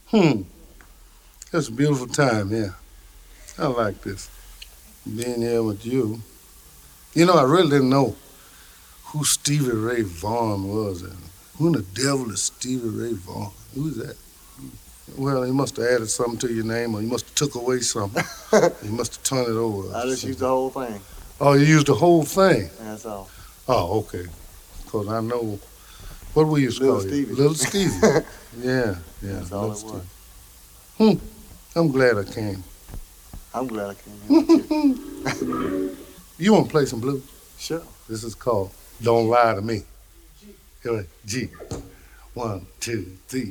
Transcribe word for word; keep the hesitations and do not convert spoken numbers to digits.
Hmm. It's a beautiful time here. I like this. Being here with you. You know, I really didn't know who Stevie Ray Vaughan was. And who in the devil is Stevie Ray Vaughan? Who's that? Well, he must have added something to your name, or he must have took away something. He must have turned it over. I just used the whole thing. Oh, you used the whole thing? That's all. Oh, okay. Because I know, what we used to Little call Stevie. you? Little Stevie. Yeah, yeah. That's all Little it was. Stevie. Hmm. I'm glad I came. I'm glad I came here with you. You want to play some blues? Sure. This is called Don't Lie to Me. Here, G. One, two, three.